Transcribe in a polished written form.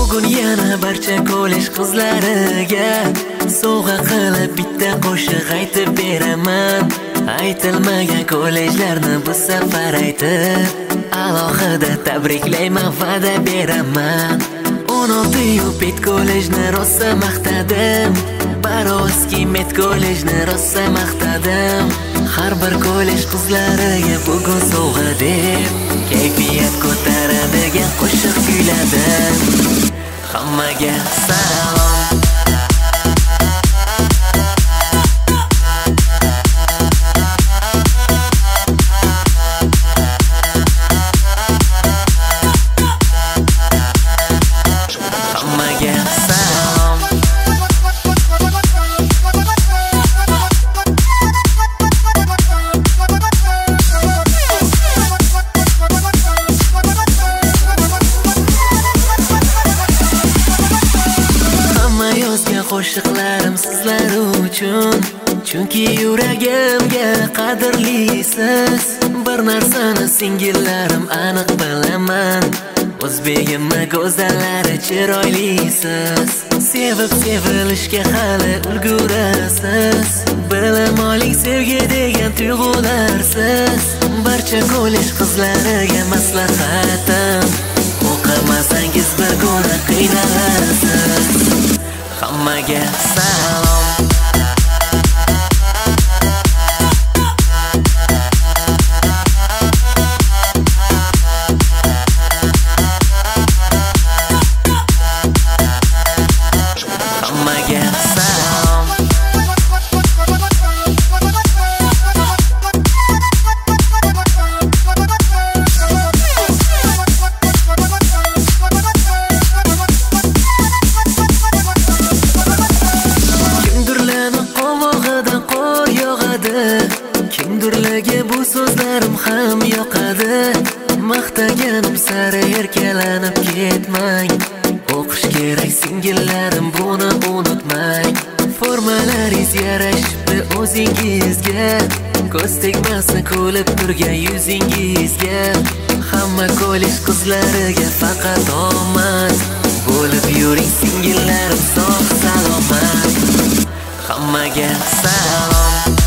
Bugun yana barcha kollej qizlariga sovg'a qilib bitta qo'shiq aytib beraman. Aytilmagan kollejlarni bu safar aytib alohida tabriklayman, va'da beraman. 16 pet kollejni rosa maqtadim, Barovskiy met kollejni rosa maqtadim. Har bir kollej qizlariga bugun sovg'a deb kayfiyat ko'taradigan qo'shiq kuyladim. Hammaga salom. Qo'shiqlarim sizlar uchun, chunki yuragimga qadrlisiz. Bir narsani singillarim aniq bilaman, o'zbegimni go'zallari chiroylisiz. Sevib sevilishga hali ulgurasiz, bilim oling sevgi degan tuyg'ularsiz. Barcha kollej qizlariga maslahatim, o'qimasangiz bir kuni qiynalasiz. Hammaga salom. Hammaga salom. Kimdirlarga bu so'zlarim ham yoqadi. Maqtaganim sari erkalanib ketmang. O'qish kerak singillarim, buni unutmang. Formalaringiz yarashibdi o'zingizga, ko'z tegmasin kulib turgan yuzingizga. Hamma kollej qizlariga faqat omad, bo'lib yuring singillarim sog' salomat. Hammaga salom.